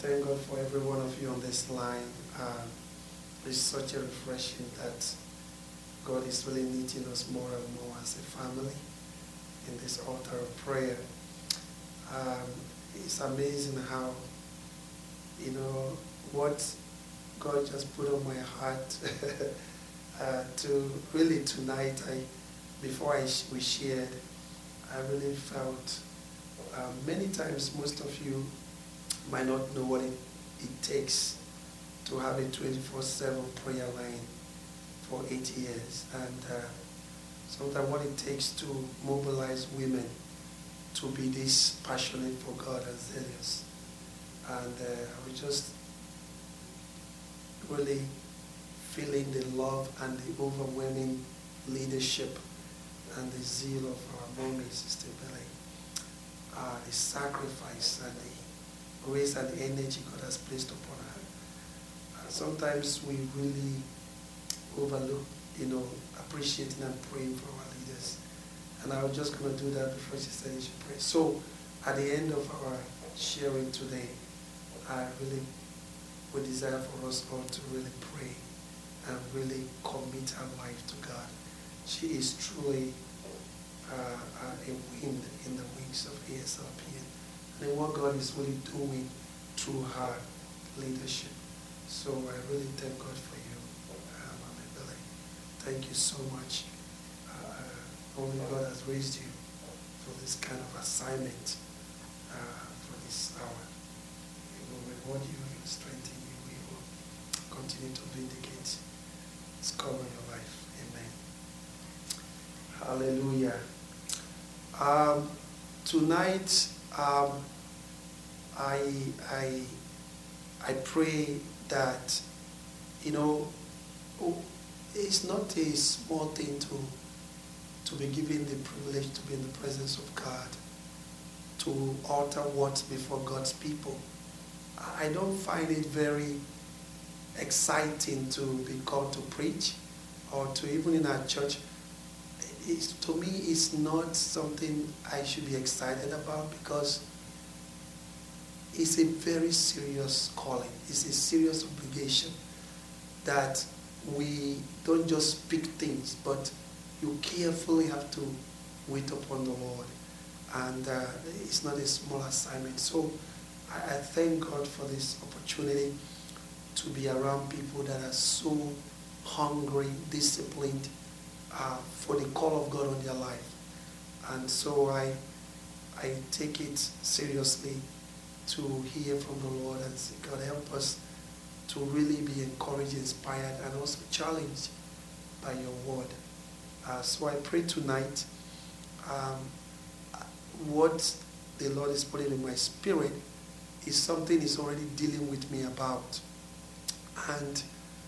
thank God for every one of you on this line. It's such a refreshing that God is really knitting us more and more as a family in this altar of prayer. It's amazing how, what God just put on my heart to really tonight, before we shared, I really felt many times most of you might not know what it takes to have a 24/7 prayer line for 8 years, and sometimes what it takes to mobilize women to be this passionate for God and zealous. And I was just really feeling the love and the overwhelming leadership and the zeal of our mommy, Sister Billy, the sacrifice and the grace and the energy God has placed upon her. Sometimes we really overlook, appreciating and praying for our leaders. And I was just going to do that before she said you should pray. So at the end of our sharing today, I really would desire for us all to really pray and really commit our life to God. She is truly a wind in the wings of ASLPN. And what God is really doing through her leadership. So I really thank God for you, Mama Billy. Thank you so much. Only God has raised you for this kind of assignment for this hour. He will reward you, He will strengthen you, He will continue to vindicate His call on your life. Amen. Hallelujah. Tonight, I pray that, it's not a small thing to be given the privilege to be in the presence of God, to utter words before God's people. I don't find it very exciting to be called to preach, or to even in our church. To me, it's not something I should be excited about, because it's a very serious calling. It's a serious obligation that we don't just speak things, but you carefully have to wait upon the Lord. And it's not a small assignment. So I thank God for this opportunity to be around people that are so hungry, disciplined for the call of God on their life. And so I take it seriously to hear from the Lord and say, God, help us to really be encouraged, inspired, and also challenged by your word. So I pray tonight, what the Lord is putting in my spirit is something He's already dealing with me about. And,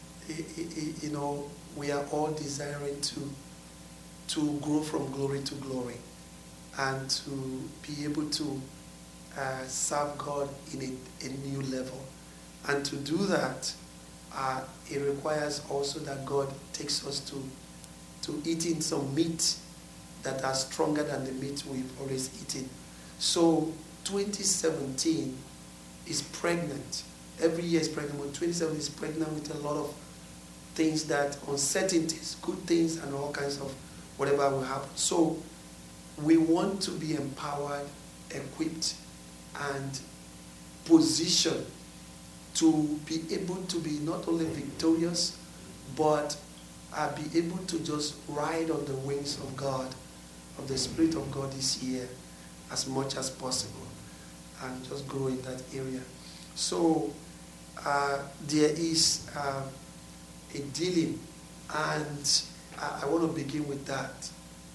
we are all desiring to grow from glory to glory and to be able to serve God in a new level. And to do that, it requires also that God takes us to eating some meat that are stronger than the meat we've always eaten. So 2017 is pregnant. Every year is pregnant, but 2017 is pregnant with a lot of things, that uncertainties, good things, and all kinds of whatever will happen. So we want to be empowered, equipped, and positioned to be able to be not only victorious, but be able to just ride on the wings of God, of the Spirit of God this year as much as possible, and just grow in that area. So there is a dealing, and I want to begin with that.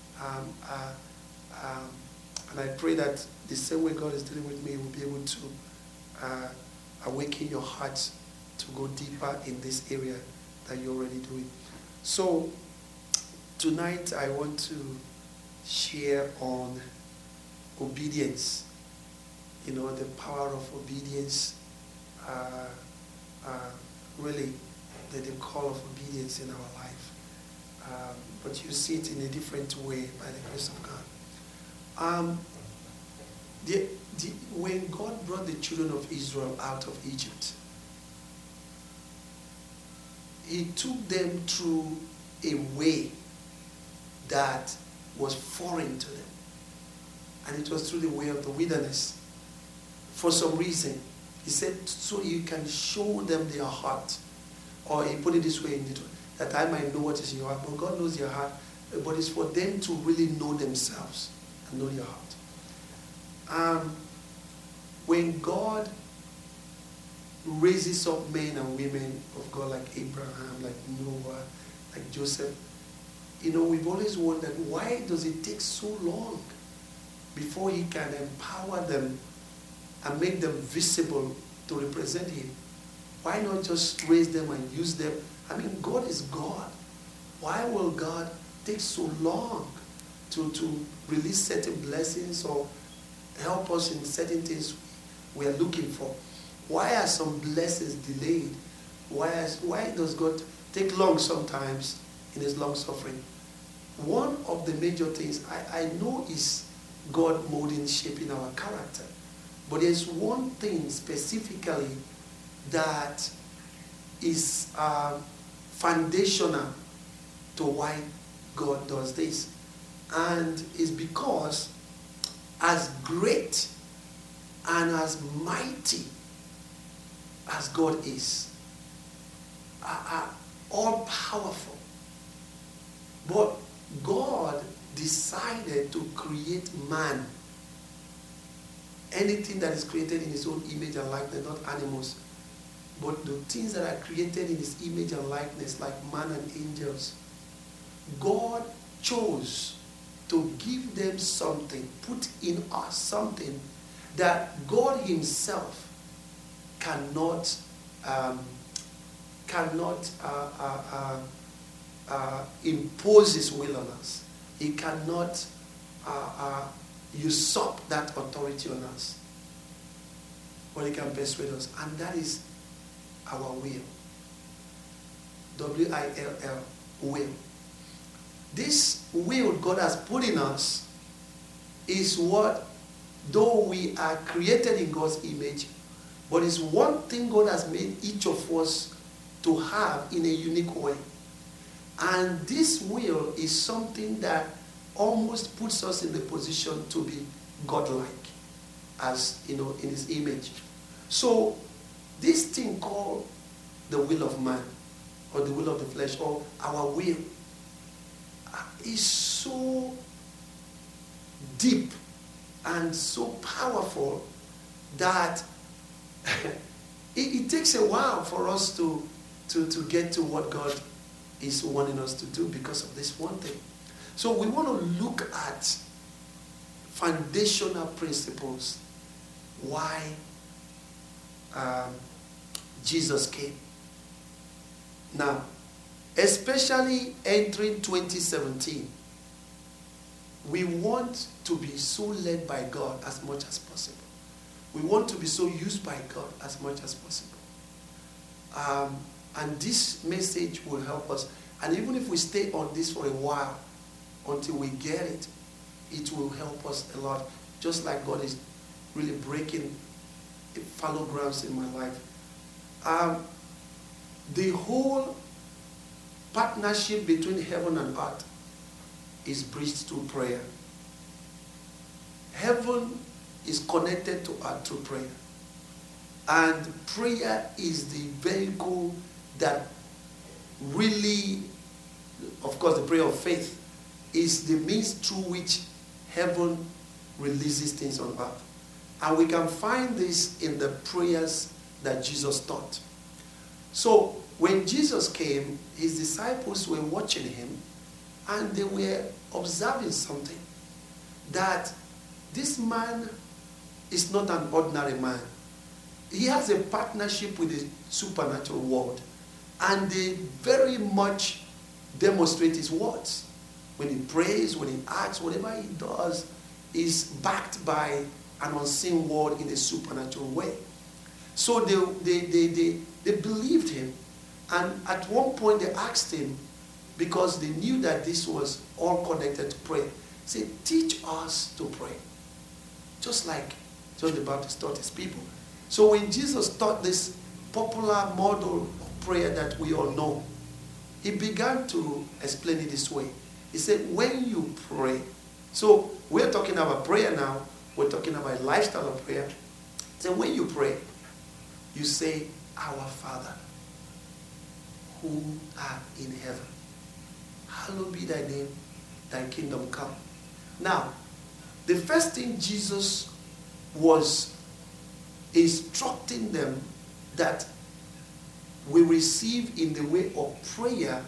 And I pray that the same way God is dealing with me, will be able to awaken your hearts to go deeper in this area that you're already doing. So tonight I want to share on obedience. The power of obedience, really the call of obedience in our life. But you see it in a different way by the grace of God. when God brought the children of Israel out of Egypt, he took them through a way that was foreign to them. And it was through the way of the wilderness. For some reason, he said, so you can show them their heart. Or he put it this way, that I might know what is in your heart. But God knows your heart. But it's for them to really know themselves and know your heart. When God raises up men and women of God like Abraham, like Noah, like Joseph, we've always wondered, why does it take so long before he can empower them and make them visible to represent him? Why not just raise them and use them? I mean, God is God. Why will God take so long to release certain blessings or help us in certain things we are looking for? Why are some blessings delayed? Why does God take long sometimes in his long suffering? One of the major things I know is God molding, shaping our character. But there's one thing specifically that is foundational to why God does this. And it's because as great and as mighty as God is, all powerful, but God decided to create man, anything that is created in his own image and likeness, not animals, but the things that are created in his image and likeness, like man and angels. God chose to give them something, put in us something that God himself cannot impose his will on us. He cannot usurp that authority on us. But he can persuade us. And that is our will. W-I-L-L, will. This will God has put in us is what, though we are created in God's image, but it's one thing God has made each of us to have in a unique way. And this will is something that almost puts us in the position to be godlike, as in his image. So this thing called the will of man, or the will of the flesh, or our will, is so deep and so powerful that it takes a while for us to get to what God is wanting us to do because of this one thing. So we want to look at foundational principles why Jesus came. Now, especially entering 2017, we want to be so led by God as much as possible. We want to be so used by God as much as possible. And this message will help us. And even if we stay on this for a while, until we get it, it will help us a lot. Just like God is really breaking fallow grounds in my life. The whole partnership between heaven and earth is bridged through prayer. Heaven is connected to earth through prayer. And prayer is the vehicle that really, of course, the prayer of faith is the means through which heaven releases things on earth. And we can find this in the prayers that Jesus taught. So when Jesus came, his disciples were watching him and they were observing something. That this man is not an ordinary man. He has a partnership with the supernatural world. And they very much demonstrate his words. When he prays, when he acts, whatever he does is backed by an unseen world in a supernatural way. So they believed him. And at one point they asked him, because they knew that this was all connected to prayer, say, teach us to pray. Just like John the Baptist taught his people. So when Jesus taught this popular model of prayer that we all know, he began to explain it this way. He said, when you pray, so we're talking about prayer now, we're talking about a lifestyle of prayer. So when you pray, you say, our Father, who art in heaven, hallowed be thy name, thy kingdom come. Now, the first thing Jesus was instructing them that we receive in the way of prayer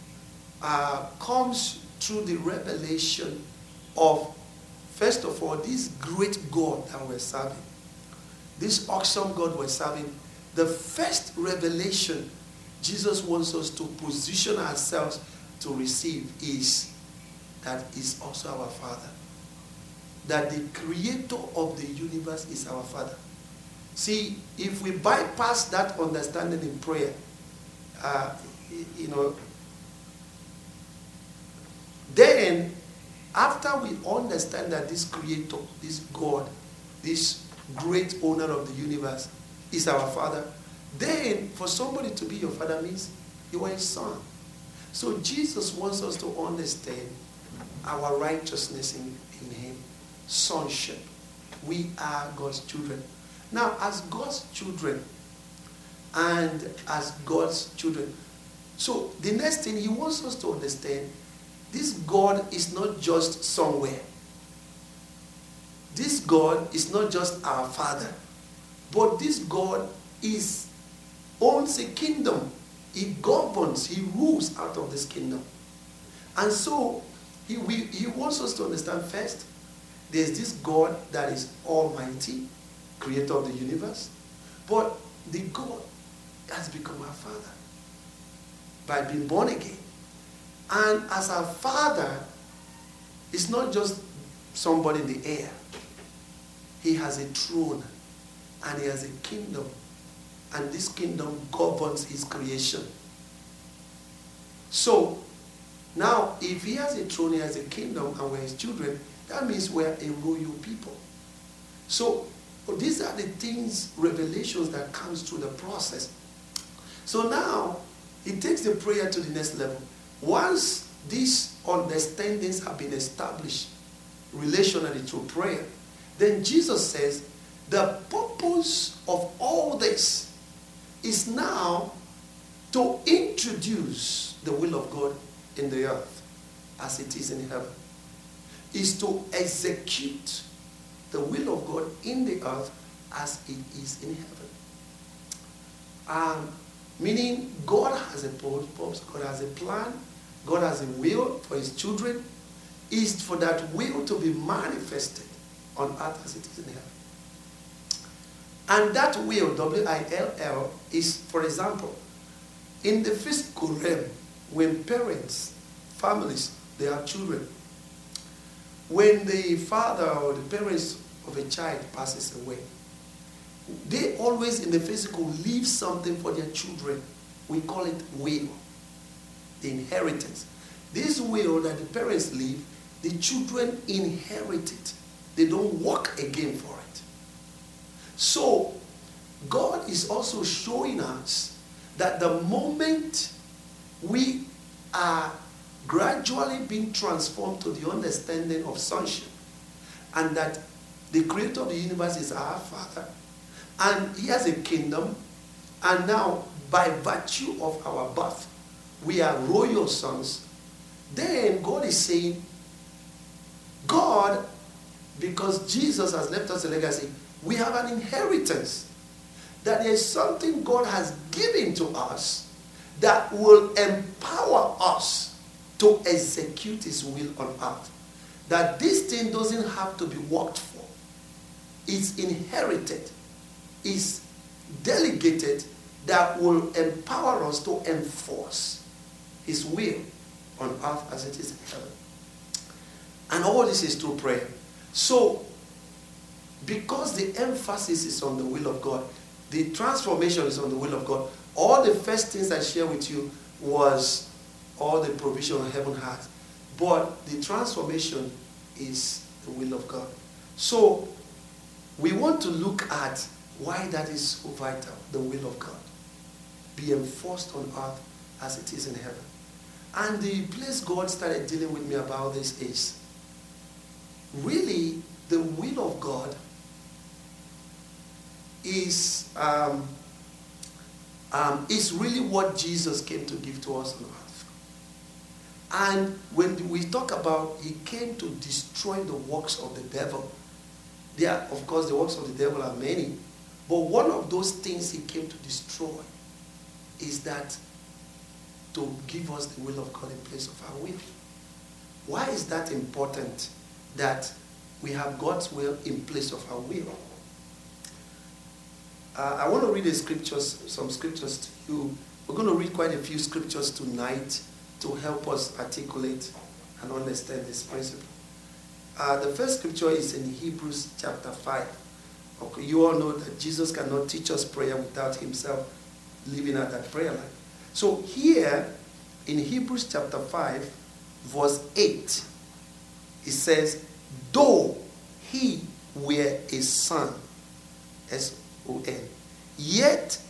comes through the revelation of, first of all, this great God that we're serving. This awesome God we're serving. The first revelation Jesus wants us to position ourselves to receive is that He's also our Father. That the creator of the universe is our Father. See, if we bypass that understanding in prayer, then after we understand that this creator, this God, this great owner of the universe is our Father, then for somebody to be your father means you are his son. So Jesus wants us to understand our righteousness in him, sonship. We are God's children. Now, as God's children, so the next thing he wants us to understand, this God is not just somewhere. This God is not just our Father, but this God owns a kingdom. He governs, he rules out of this kingdom. And so he wants us to understand first, there's this God that is almighty, creator of the universe, but the God has become our Father by being born again. And as our Father, it's not just somebody in the air. He has a throne and he has a kingdom. And this kingdom governs his creation. So, now, if he has a throne, he has a kingdom, and we're his children, that means we're a royal people. So, these are the things, revelations that comes through the process. So now, it takes the prayer to the next level. Once these understandings have been established relationally through prayer, then Jesus says, the purpose of all this is now to introduce the will of God in the earth as it is in heaven. Is to execute the will of God in the earth as it is in heaven. Meaning God has a purpose, God has a plan, God has a will for his children. Is for that will to be manifested on earth as it is in heaven. And that will, W-I-L-L, is, for example, in the physical realm, when parents, families, they have children, when the father or the parents of a child passes away, they always in the physical leave something for their children. We call it will, the inheritance. This will that the parents leave, the children inherit it. They don't work again for it. So, God is also showing us that the moment we are gradually being transformed to the understanding of sonship, and that the creator of the universe is our Father, and he has a kingdom, and now by virtue of our birth, we are royal sons, then God is saying, God, because Jesus has left us a legacy, we have an inheritance. That there is something God has given to us that will empower us to execute his will on earth. That this thing doesn't have to be worked for. It's inherited. It's delegated that will empower us to enforce his will on earth as it is in heaven. And all this is through prayer. So, because the emphasis is on the will of God, the transformation is on the will of God, all the first things I shared with you was all the provision heaven has. But the transformation is the will of God. So, we want to look at why that is so vital, the will of God, be enforced on earth as it is in heaven. And the place God started dealing with me about this is, really, the will of God is really what Jesus came to give to us on earth. And when we talk about he came to destroy the works of the devil, there, of course, the works of the devil are many, but one of those things he came to destroy is that to give us the will of God in place of our will. Why is that important, that we have God's will in place of our will? I want to read some scriptures to you. We're going to read quite a few scriptures tonight to help us articulate and understand this principle. The first scripture is in Hebrews chapter 5. Okay, you all know that Jesus cannot teach us prayer without himself living out that prayer life. So here in Hebrews chapter 5, verse 8, it says, though he were a son, S-O-N, yet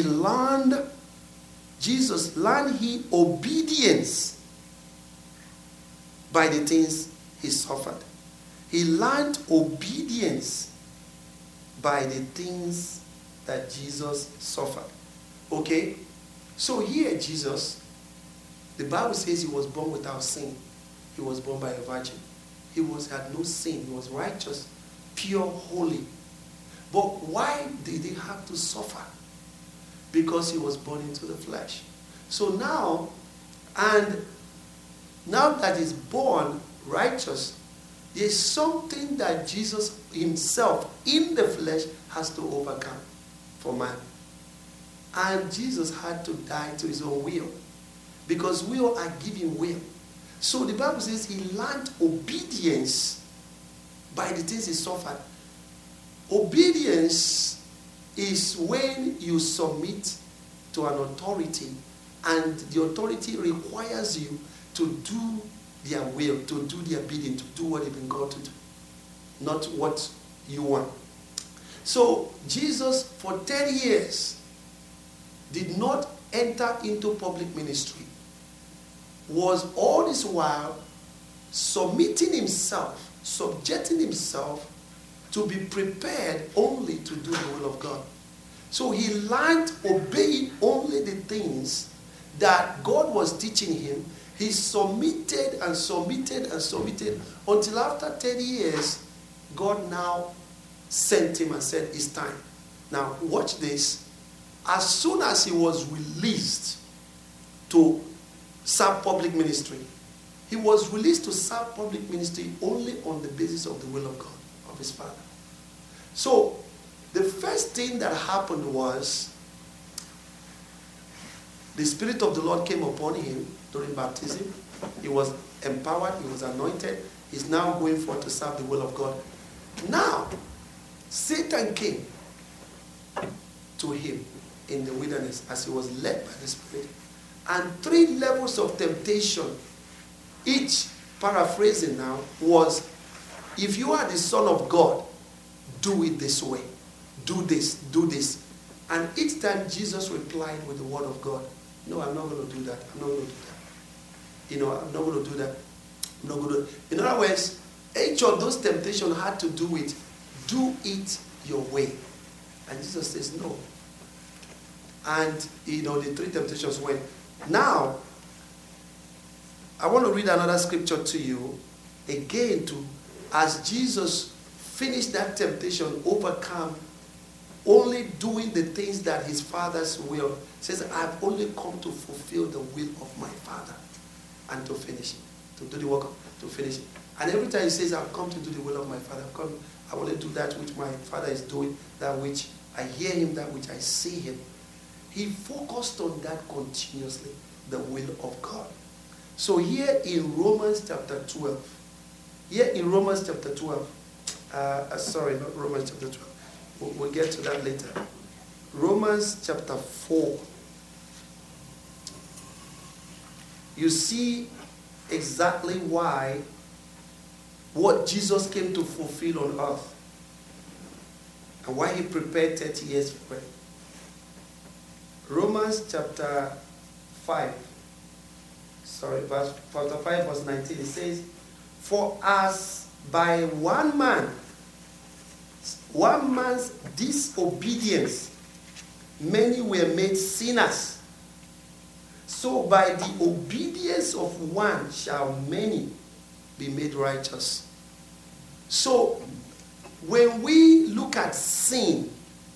Jesus learned he obedience by the things he suffered. He learned obedience by the things that Jesus suffered. Okay? So here Jesus, the Bible says he was born without sin. He was born by a virgin. He had no sin. He was righteous, pure, holy. But why did he have to suffer? Because he was born into the flesh. So now that he's born righteous, there's something that Jesus himself in the flesh has to overcome for man. And Jesus had to die to his own will, because we all are given will. So the Bible says he learned obedience by the things he suffered. Obedience is when you submit to an authority and the authority requires you to do their will, to do their bidding, to do what they've been called to do, not what you want. So Jesus, for 10 years, did not enter into public ministry, was all this while submitting himself, subjecting himself to be prepared only to do the will of God. So he learned obeying only the things that God was teaching him. He submitted and submitted and submitted until after 10 years, God now sent him and said, it's time. Now watch this. As soon as he was released to serve public ministry, he was released to serve public ministry only on the basis of the will of God, of his Father. So the first thing that happened was the Spirit of the Lord came upon him during baptism. He was empowered, he was anointed. He's now going forth to serve the will of God. Now, Satan came to him in the wilderness as he was led by the Spirit. And 3 levels of temptation, each paraphrasing now, was, if you are the Son of God, do it this way. Do this, do this. And each time Jesus replied with the word of God, no, I'm not going to do that. I'm not going to do that. I'm not going to do that. I'm not going to. In other words, each of those temptations had to do with, do it your way. And Jesus says, no. And, the 3 temptations went. Now, I want to read another scripture to you, again, as Jesus finished that temptation, overcome, only doing the things that his Father's will. Says, I've only come to fulfill the will of my Father and to finish it, to do the work, to finish it. And every time he says, I've come to do the will of my Father, I want to do that which my Father is doing, that which I hear him, that which I see him. He focused on that continuously, the will of God. So here in Romans chapter 12, sorry, not Romans chapter 12. We'll get to that later. Romans chapter 4. You see exactly what Jesus came to fulfill on earth. And why he prepared 30 years for it. Romans chapter 5, chapter 5 verse 19, it says, for as by one man's disobedience, many were made sinners, so by the obedience of one shall many be made righteous. So, when we look at sin,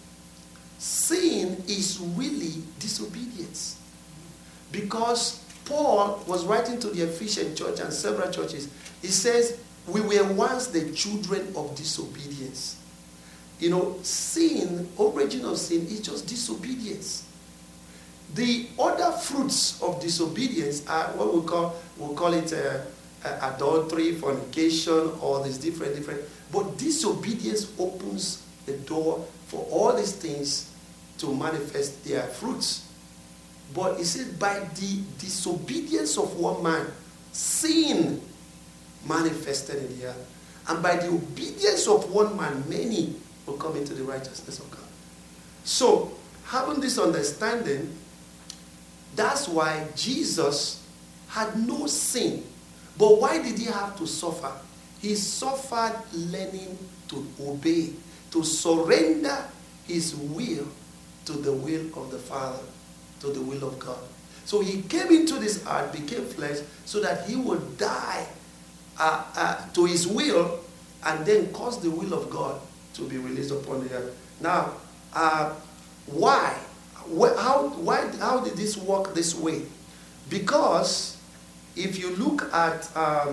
sin is really disobedience. Because Paul was writing to the Ephesian church and several churches. He says, we were once the children of disobedience. You know, sin, origin of sin is just disobedience. The other fruits of disobedience are what we'll call it adultery, fornication, all these different. But disobedience opens the door for all these things to manifest their fruits. But it says, by the disobedience of one man, sin manifested in the earth. And by the obedience of one man, many will come into the righteousness of God. So, having this understanding, that's why Jesus had no sin. But why did he have to suffer? He suffered learning to obey, to surrender his will to the will of the Father, to the will of God. So he came into this earth, became flesh, so that he would die to his will and then cause the will of God to be released upon the earth. Now, why? How did this work this way? Because if you look at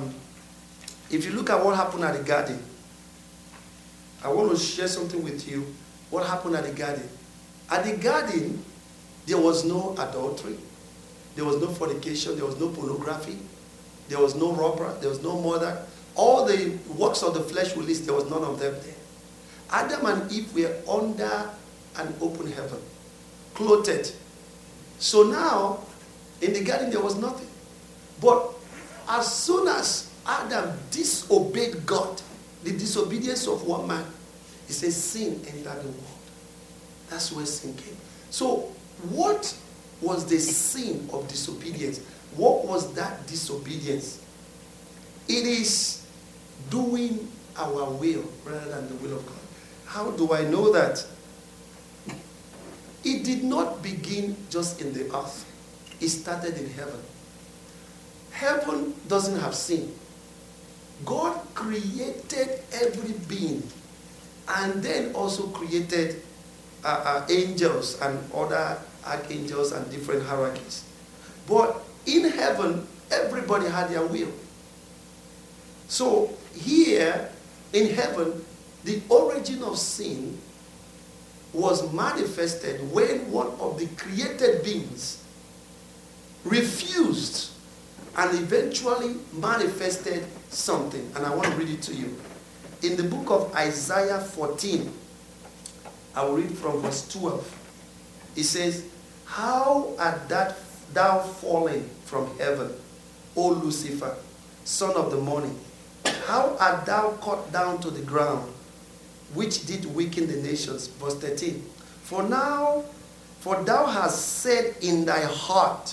what happened at the garden, I want to share something with you. What happened at the garden? At the garden, there was no adultery, there was no fornication, there was no pornography, there was no robbery, there was no murder. All the works of the flesh were listed, there was none of them there. Adam and Eve were under an open heaven, clothed. So now, in the garden there was nothing. But as soon as Adam disobeyed God, the disobedience of one man, he says sin entered the world. That's where sin came. So what was the sin of disobedience? What was that disobedience? It is doing our will rather than the will of God. How do I know that? It did not begin just in the earth. It started in heaven. Heaven doesn't have sin. God created every being and then also created angels and other archangels and different hierarchies. But in heaven, everybody had their will. So here in heaven, the origin of sin was manifested when one of the created beings refused and eventually manifested something. And I want to read it to you. In the book of Isaiah 14, I will read from verse 12. It says, how art thou fallen from heaven, O Lucifer, son of the morning? How art thou cut down to the ground, which did weaken the nations? Verse 13. For thou hast said in thy heart,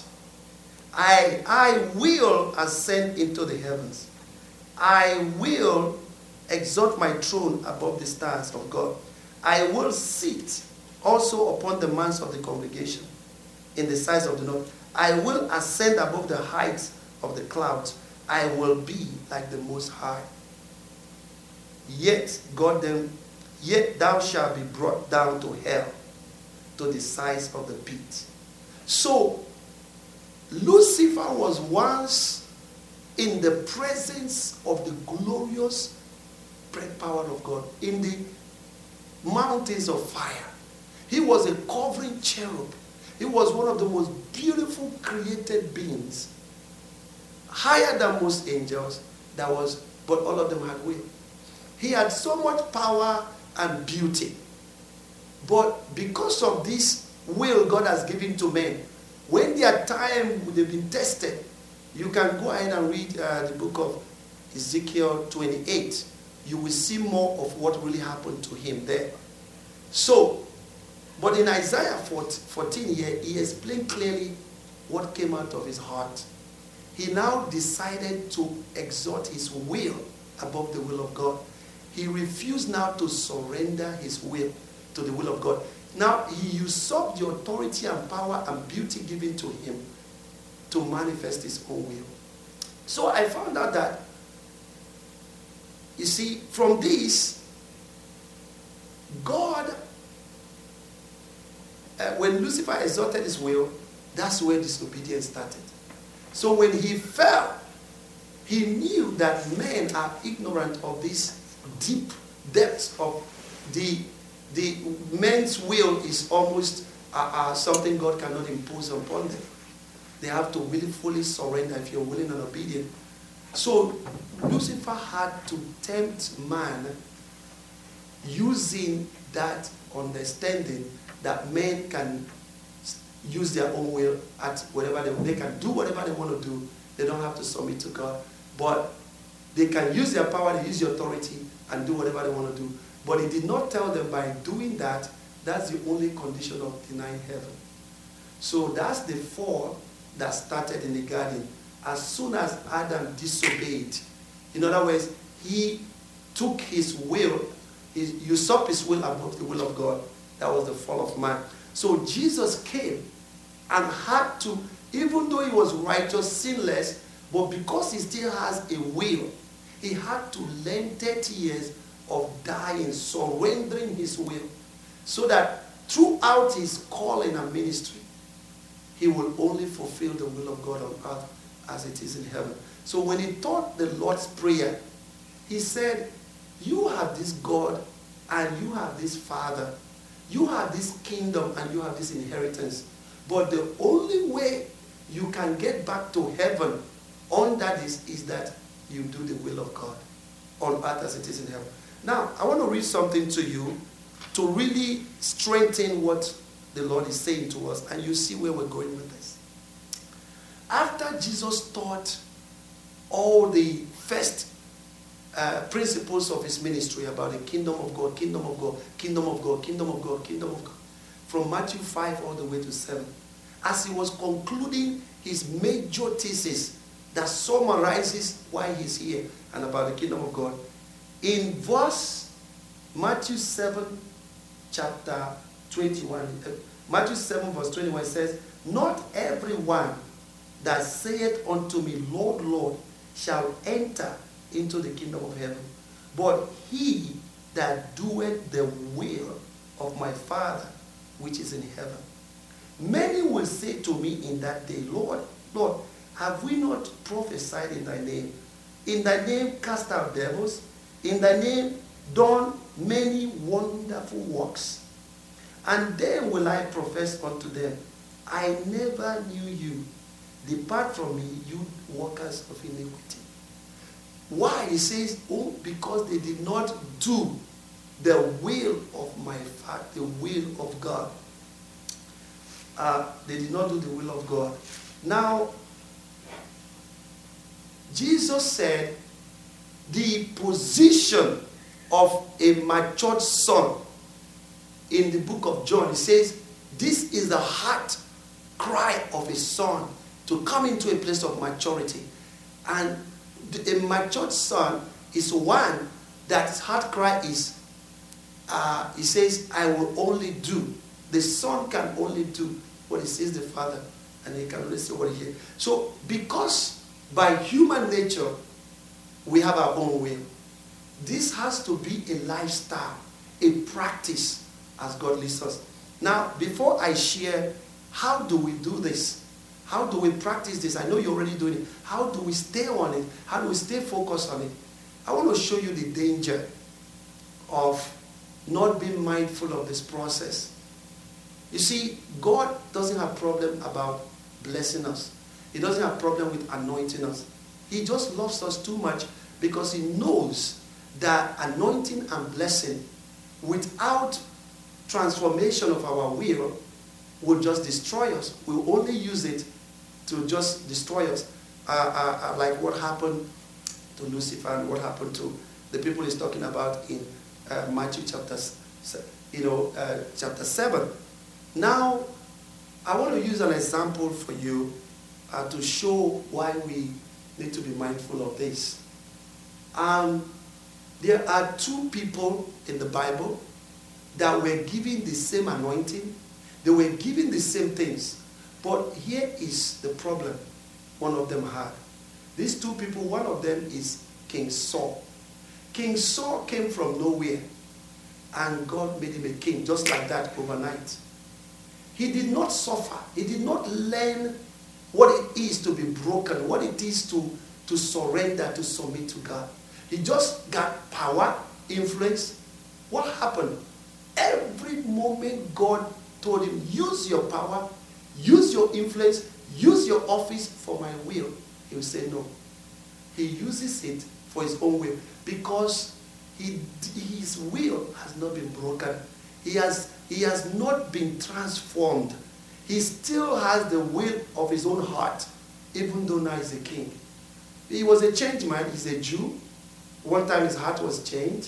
I will ascend into the heavens. I will exalt my throne above the stars of God. I will sit also upon the mounts of the congregation in the sides of the north. I will ascend above the heights of the clouds. I will be like the Most High. Yet thou shalt be brought down to hell, to the sides of the pit. So, Lucifer was once in the presence of the glorious great power of God, in the mountains of fire. He was a covering cherub. He was one of the most beautiful created beings, higher than most angels, but all of them had will. He had so much power and beauty. But because of this will God has given to men, when their time they've been tested, you can go ahead and read the book of Ezekiel 28. You will see more of what really happened to him there. So, but in Isaiah 14 here, he explained clearly what came out of his heart. He now decided to exalt his will above the will of God. He refused now to surrender his will to the will of God. Now, he usurped the authority and power and beauty given to him to manifest his own will. So I found out that, you see, from this, God, when Lucifer exalted his will, that's where disobedience started. So when he fell, he knew that men are ignorant of this deep depths of the man's will is almost something God cannot impose upon them. They have to willfully surrender if you're willing and obedient. So Lucifer had to tempt man using that understanding that men can use their own will at whatever they can do whatever they want to do. They don't have to submit to God. But they can use their power, they use their authority and do whatever they want to do. But he did not tell them by doing that, that's the only condition of denying heaven. So that's the fall that started in the garden. As soon as Adam disobeyed, in other words, he took his will, he usurped his will above the will of God. That was the fall of man. So Jesus came and had to, even though he was righteous, sinless, but because he still has a will, he had to learn 30 years of dying, surrendering his will, so that throughout his calling and ministry, he will only fulfill the will of God on earth as it is in heaven. So when he taught the Lord's Prayer, he said, you have this God and you have this Father. You have this kingdom and you have this inheritance. But the only way you can get back to heaven on that is that you do the will of God on earth as it is in heaven. Now, I want to read something to you to really strengthen what the Lord is saying to us, and you see where we're going with this. After Jesus taught all the first principles of his ministry about the kingdom of God, kingdom of God, kingdom of God, kingdom of God, kingdom of God, from Matthew 5 all the way to 7, as he was concluding his major thesis that summarizes why he's here and about the kingdom of God, in Matthew 7, chapter 21, Matthew 7 verse 21 says, not everyone that saith unto me, Lord, Lord, shall enter into the kingdom of heaven, but he that doeth the will of my Father which is in heaven. Many will say to me in that day, Lord, Lord, have we not prophesied in thy name? In thy name cast out devils? In thy name done many wonderful works? And then will I profess unto them, I never knew you. Depart from me, you workers of iniquity. Why? He says, oh, because they did not do the will of my Father, the will of God. They did not do the will of God. Now, Jesus said, the position of a matured son in the book of John, he says, this is the heart cry of a son to come into a place of maturity. And a matured son is one that his heart cry is, he says, I will only do. The son can only do what he says the Father, and he can only say what he hears. So, because by human nature, we have our own will, this has to be a lifestyle, a practice as God leads us. Now, before I share, how do we do this? How do we practice this? I know you're already doing it. How do we stay on it? How do we stay focused on it? I want to show you the danger of not being mindful of this process. You see, God doesn't have a problem about blessing us. He doesn't have a problem with anointing us. He just loves us too much because he knows that anointing and blessing without transformation of our will just destroy us. We'll only use it to just destroy us. Like what happened to Lucifer and what happened to the people he's talking about in Matthew chapter chapter 7. Now, I want to use an example for you to show why we need to be mindful of this. There are two people in the Bible that were given the same anointing. They were given the same things. But here is the problem one of them had. These two people, one of them is King Saul. King Saul came from nowhere, and God made him a king just like that overnight. He did not suffer. He did not learn what it is to be broken, what it is to surrender, to submit to God. He just got power, influence. What happened? Every moment God told him, use your power, use your influence, use your office for my will, he will say no. He uses it for his own will because his will has not been broken. He has not been transformed. He still has the will of his own heart, even though now he's a king. He was a changed man. He's a Jew. One time his heart was changed.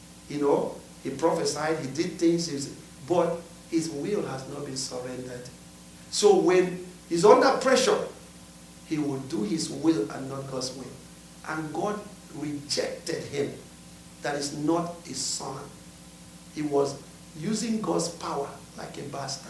He prophesied, he did things, but his will has not been surrendered. So when he's under pressure, he will do his will and not God's will. And God rejected him. That is not his son. He was using God's power like a bastard.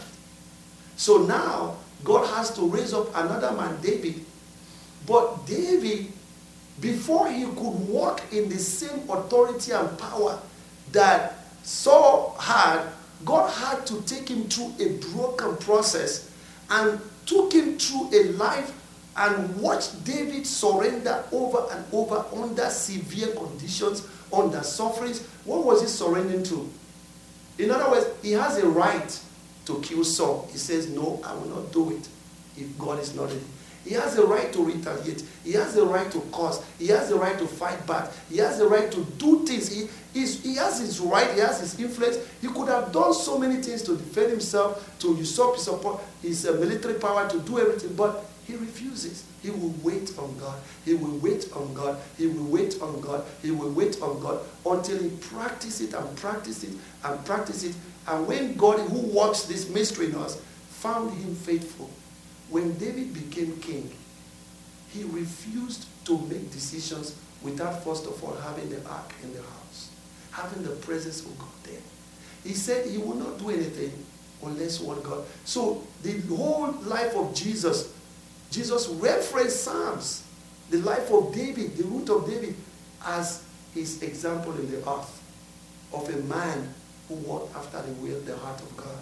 So now, God has to raise up another man, David. But David, before he could walk in the same authority and power that Saul had, God had to take him through a broken process and took him through a life and watched David surrender over and over under severe conditions, under sufferings. What was he surrendering to? In other words, he has a right to kill Saul. He says, no, I will not do it if God is not in it. He has the right to retaliate. He has the right to curse. He has the right to fight back. He has the right to do things. He has his right. He has his influence. He could have done so many things to defend himself, to usurp his military power, to do everything. But he refuses. He will wait on God. He will wait on God. He will wait on God. He will wait on God until he practices it and practices it and practices it. And when God, who works this mystery in us, found him faithful, when David became king, he refused to make decisions without first of all having the ark in the house, having the presence of God there. He said he will not do anything unless what God. So the whole life of Jesus referenced Psalms, the life of David, the root of David, as his example in the earth of a man who walked after the will, the heart of God,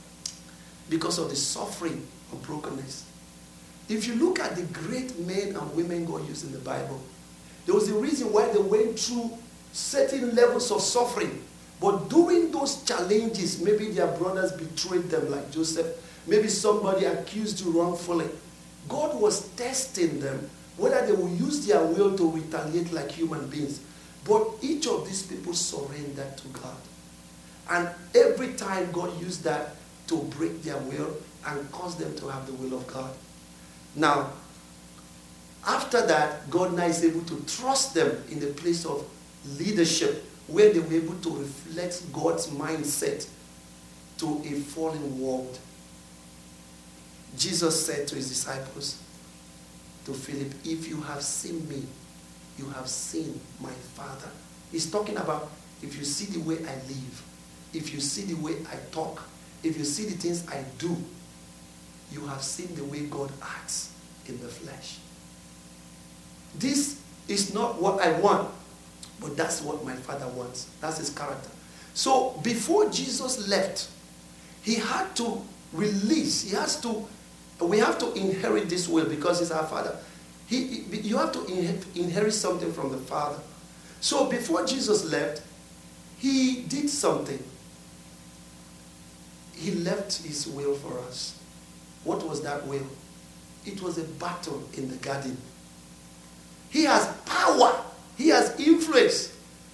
because of the suffering of brokenness. If you look at the great men and women God used in the Bible, there was a reason why they went through certain levels of suffering. But during those challenges, maybe their brothers betrayed them like Joseph. Maybe somebody accused you wrongfully. God was testing them, whether they will use their will to retaliate like human beings. But each of these people surrendered to God. And every time God used that to break their will and cause them to have the will of God. Now, after that, God now is able to trust them in the place of leadership, where they were able to reflect God's mindset to a fallen world. Jesus said to his disciples, to Philip, if you have seen me, you have seen my Father. He's talking about if you see the way I live, if you see the way I talk, if you see the things I do, you have seen the way God acts in the flesh. This is not what I want, but that's what my Father wants. That's his character. So before Jesus left, he had to release, we have to inherit this will because he's our Father. You have to inherit something from the Father. So before Jesus left, he did something. He left his will for us. What was that will? It was a battle in the garden. He has power. He has influence.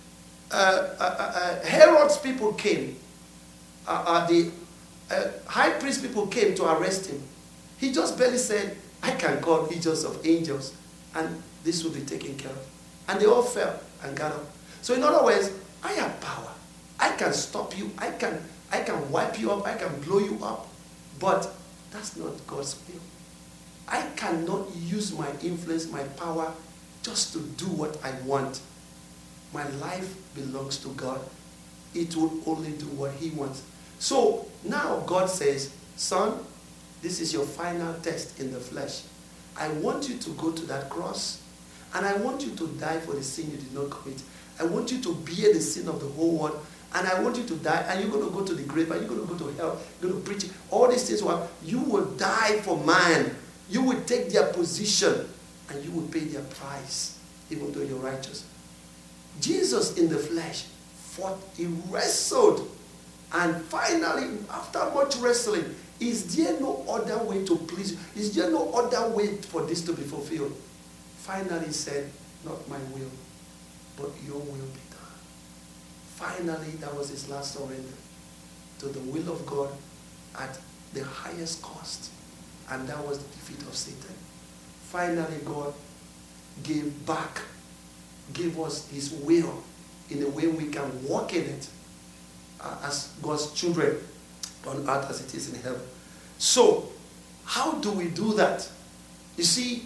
Herod's people came. The high priest people came to arrest him. He just barely said, I can call legions of angels and this will be taken care of. And they all fell and got up. So in other words, I have power. I can stop you. I I can wipe you up, I can blow you up, but that's not God's will. I cannot use my influence, my power, just to do what I want. My life belongs to God. It will only do what he wants. So now God says, son, this is your final test in the flesh. I want you to go to that cross, and I want you to die for the sin you did not commit. I want you to bear the sin of the whole world, and I want you to die, and you're going to go to the grave, and you're going to go to hell, you're going to preach. All these things, you will die for man. You will take their position, and you will pay their price, even though you're righteous. Jesus in the flesh fought, he wrestled, and finally, after much wrestling, is there no other way to please you? Is there no other way for this to be fulfilled? Finally he said, not my will, but your will be done. Finally, that was his last surrender to the will of God at the highest cost. And that was the defeat of Satan. Finally, God gave us his will in a way we can walk in it as God's children on earth as it is in heaven. So, how do we do that? You see,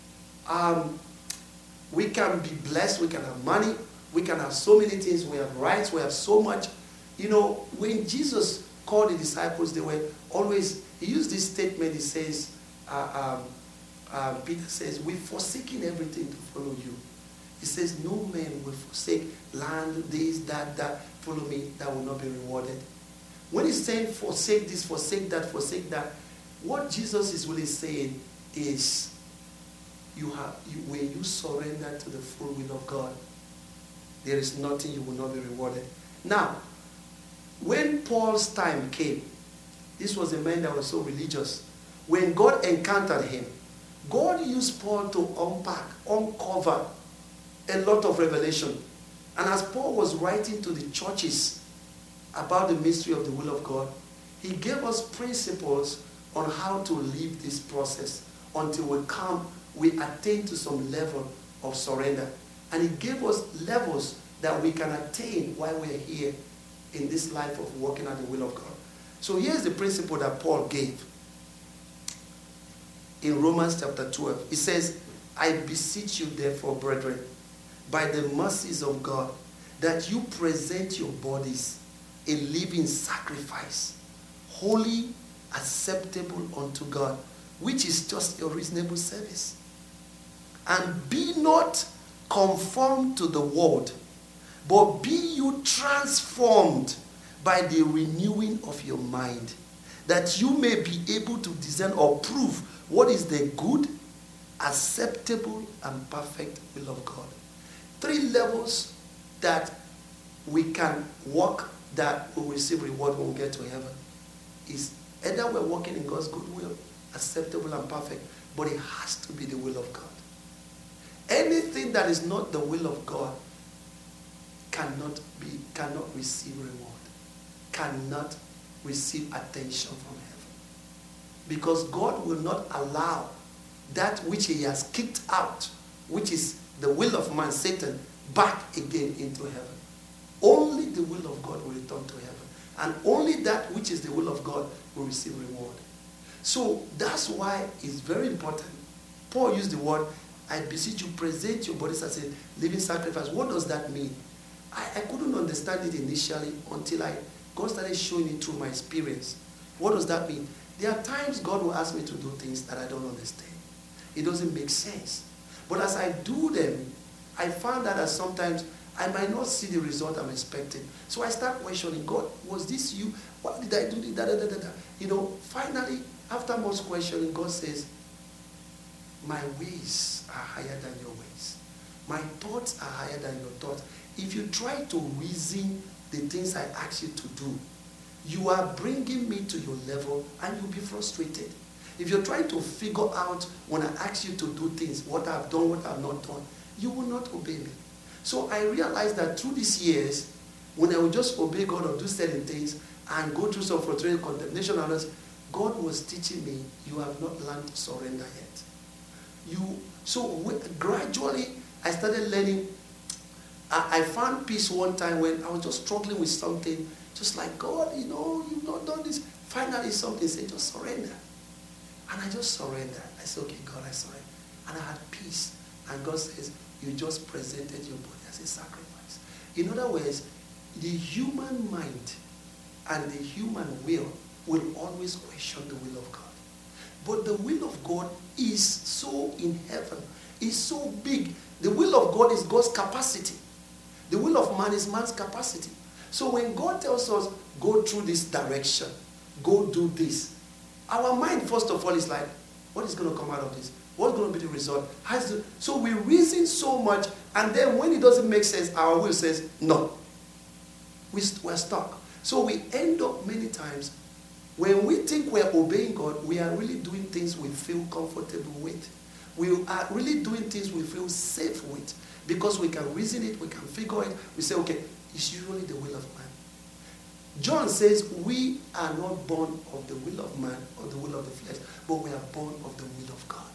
we can be blessed, we can have money, we can have so many things, we have rights, we have so much. You know, when Jesus called the disciples, they were always, he used this statement, he says, Peter says, we've forsaken everything to follow you. He says, no man will forsake land, this, that, follow me, that will not be rewarded. When he's saying forsake this, forsake that, what Jesus is really saying is, when you surrender to the full will of God, there is nothing you will not be rewarded. Now, when Paul's time came, this was a man that was so religious. When God encountered him, God used Paul to uncover a lot of revelation. And as Paul was writing to the churches about the mystery of the will of God, he gave us principles on how to live this process until we attain to some level of surrender. And he gave us levels that we can attain while we're here in this life of walking out the will of God. So here's the principle that Paul gave in Romans chapter 12. He says, I beseech you therefore, brethren, by the mercies of God, that you present your bodies a living sacrifice, holy, acceptable unto God, which is just your reasonable service. And be not conformed to the world, but be you transformed by the renewing of your mind, that you may be able to discern or prove what is the good, acceptable, and perfect will of God. 3 levels that we can walk that will receive reward when we get to heaven. Is either we're walking in God's good will, acceptable and perfect, but it has to be the will of God. Anything that is not the will of God cannot receive reward, cannot receive attention from heaven. Because God will not allow that which he has kicked out, which is the will of man, Satan, back again into heaven. Only the will of God will return to heaven. And only that which is the will of God will receive reward. So that's why it's very important. Paul used the word, I beseech you, present your bodies as a living sacrifice. What does that mean? I couldn't understand it initially until God started showing it through my experience. What does that mean? There are times God will ask me to do things that I don't understand. It doesn't make sense. But as I do them, I found that sometimes I might not see the result I'm expecting. So I start questioning, God, was this you? Why did I do this? You know, finally, after much questioning, God says, my ways are higher than your ways. My thoughts are higher than your thoughts. If you try to reason the things I ask you to do, you are bringing me to your level and you'll be frustrated. If you're trying to figure out when I ask you to do things, what I've done, what I've not done, you will not obey me. So I realized that through these years, when I would just obey God or do certain things and go through some frustrating condemnation and others, God was teaching me, you have not learned to surrender yet. Gradually, I started learning. I found peace one time when I was just struggling with something Just like, God, you've not done this. Finally, something said, just surrender. And I just surrendered. I said, okay, God, I surrender. And I had peace. And God says, you just presented your body as a sacrifice. In other words, the human mind and the human will always question the will of God. But the will of God is so in heaven, is so big. The will of God is God's capacity. The will of man is man's capacity. So when God tells us, go through this direction, go do this, our mind, first of all, is like, what is going to come out of this? What's going to be the result? So we reason so much, and then when it doesn't make sense, our will says, no. We're stuck. So we end up many times, when we think we're obeying God, we are really doing things we feel comfortable with. We are really doing things we feel safe with. Because we can reason it, we can figure it. We say, okay, it's usually the will of man. John says we are not born of the will of man or the will of the flesh, but we are born of the will of God.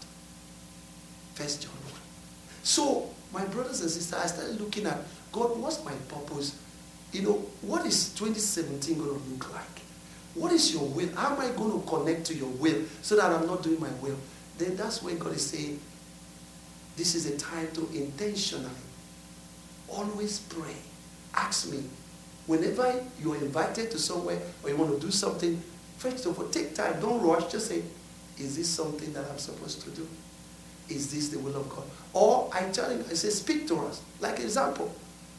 1 John 1. So, my brothers and sisters, I started looking at, God, what's my purpose? What is 2017 going to look like? What is your will? How am I going to connect to your will so that I'm not doing my will? Then that's when God is saying, this is a time to intentionally always pray. Ask me. Whenever you're invited to somewhere or you want to do something, first of all, take time. Don't rush. Just say, is this something that I'm supposed to do? Is this the will of God? Or I tell him, I say, speak to us. Like example,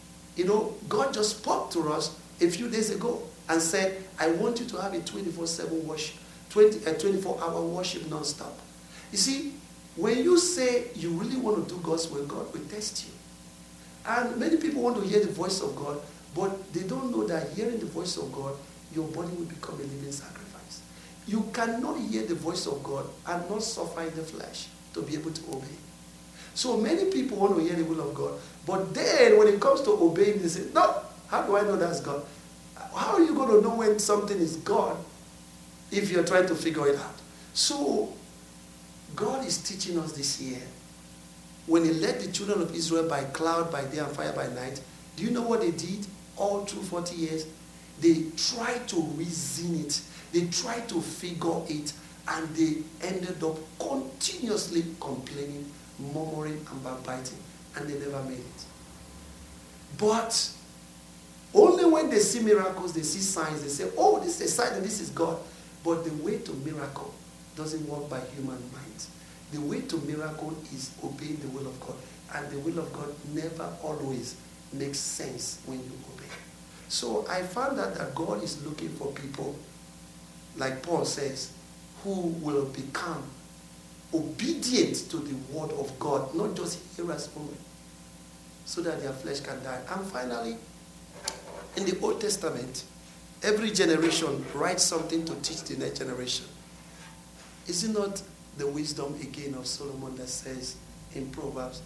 God just spoke to us a few days ago and said, I want you to have a 24/7 worship, 24-hour worship non-stop. You see, when you say you really want to do God's will, God will test you. And many people want to hear the voice of God, but they don't know that hearing the voice of God, your body will become a living sacrifice. You cannot hear the voice of God and not suffer in the flesh to be able to obey. So many people want to hear the will of God, but then when it comes to obeying, they say, no, how do I know that's God? How are you going to know when something is God if you're trying to figure it out? So God is teaching us this year. When he led the children of Israel by cloud by day and fire by night, do you know what they did all through 40 years? They tried to reason it. They tried to figure it. And they ended up continuously complaining, murmuring, and backbiting. And they never made it. But only when they see miracles, they see signs, they say, oh, this is a sign and this is God. But the way to miracle doesn't work by human minds. The way to miracle is obeying the will of God. And the will of God never always makes sense when you obey. So I found out that God is looking for people, like Paul says, who will become obedient to the word of God, not just hearers only, so that their flesh can die. And finally, in the Old Testament, every generation writes something to teach the next generation. Is it not the wisdom again of Solomon that says in Proverbs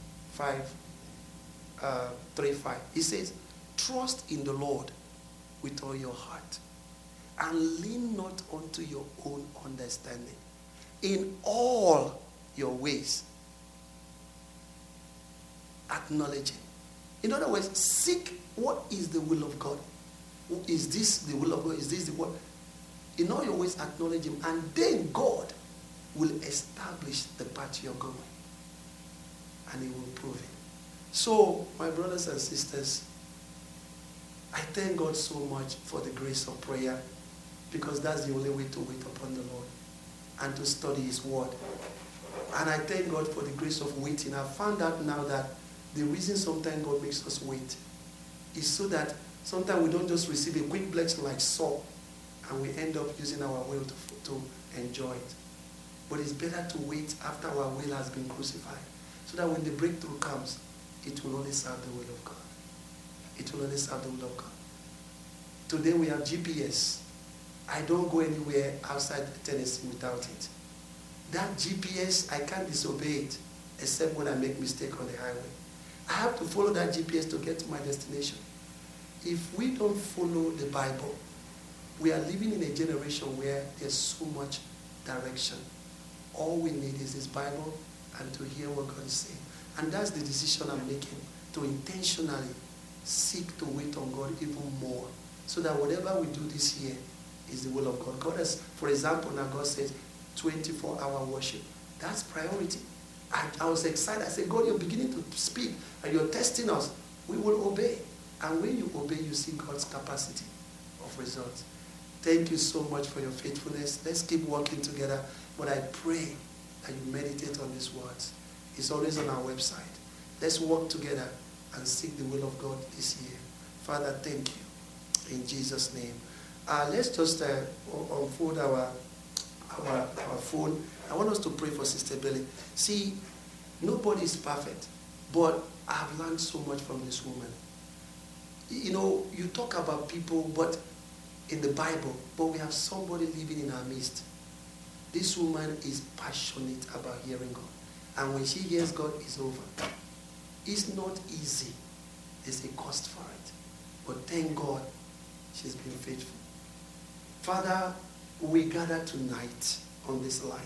3:5? He says, trust in the Lord with all your heart and lean not unto your own understanding. In all your ways, acknowledge him. In other words, seek what is the will of God. Is this the will of God? Is this the word? In all your ways, acknowledge him. And then God will establish the path you're going. And he will prove it. So, my brothers and sisters, I thank God so much for the grace of prayer, because that's the only way to wait upon the Lord and to study his word. And I thank God for the grace of waiting. I found out now that the reason sometimes God makes us wait is so that sometimes we don't just receive a quick blessing like Saul and we end up using our will to enjoy it. But it's better to wait after our will has been crucified, so that when the breakthrough comes, it will only serve the will of God. It will only serve the will of God. Today we have GPS. I don't go anywhere outside Tennessee without it. That GPS, I can't disobey it except when I make mistake on the highway. I have to follow that GPS to get to my destination. If we don't follow the Bible, we are living in a generation where there's so much direction. All we need is this Bible and to hear what God is saying. And that's the decision I'm making, to intentionally seek to wait on God even more. so that whatever we do this year is the will of God. God has, for example, now God says 24-hour worship. That's priority. I was excited. I said, God, you're beginning to speak and you're testing us. We will obey. And when you obey, you see God's capacity of results. Thank you so much for your faithfulness. Let's keep working together. But I pray that you meditate on these words. It's always on our website. Let's work together and seek the will of God this year. Father, thank you. In Jesus' name. Let's just unfold our phone. I want us to pray for Sister Billy. See, nobody is perfect, but I've learned so much from this woman. You know, you talk about people, but in the Bible, but we have somebody living in our midst. This woman is passionate about hearing God. And when she hears God, it's over. It's not easy. There's a cost for it. But thank God, she's been faithful. Father, we gather tonight on this line.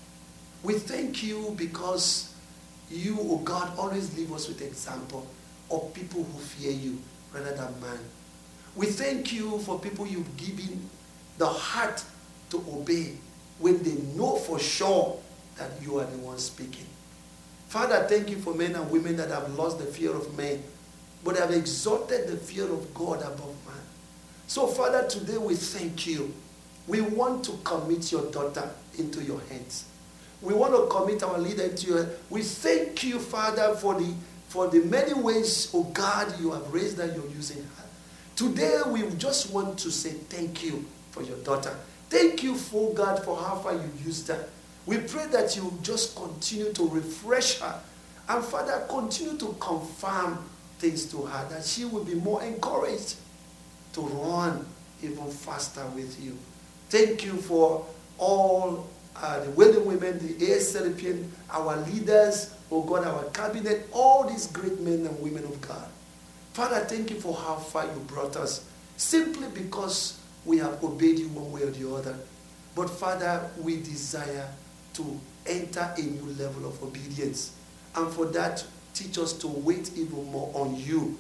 We thank you because you, oh God, always leave us with example of people who fear you rather than man. We thank you for people you've given the heart to obey when they know for sure that you are the one speaking. Father, thank you for men and women that have lost the fear of men, but have exalted the fear of God above man. So, Father, today we thank you. We want to commit your daughter into your hands. We want to commit our leader into your hands. We thank you, Father, for the many ways, oh God, you have raised that you're using her. Today, we just want to say thank you for your daughter. Thank you, for God, for how far you used her. We pray that you just continue to refresh her. And Father, continue to confirm things to her, that she will be more encouraged to run even faster with you. Thank you for all the willing women, the ASLPN, our leaders, oh God, our cabinet, all these great men and women of God. Father, thank you for how far you brought us, simply because we have obeyed you one way or the other. But Father, we desire to enter a new level of obedience. And for that, teach us to wait even more on you.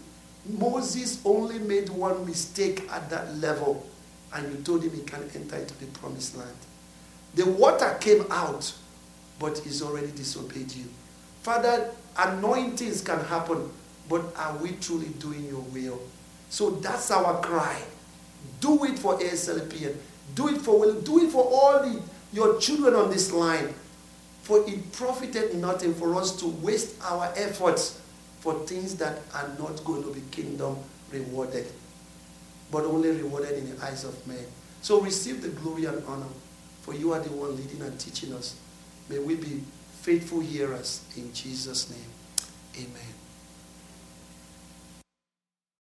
Moses only made one mistake at that level, and you told him he can't enter into the promised land. The water came out, but he's already disobeyed you. Father, anointings can happen, but are we truly doing your will? So that's our cry. Do it for ASLPN. Do it for Will. Do it for all your children on this line. For it profited nothing for us to waste our efforts for things that are not going to be kingdom rewarded, but only rewarded in the eyes of men. So receive the glory and honor, for you are the one leading and teaching us. May we be faithful hearers in Jesus' name. Amen.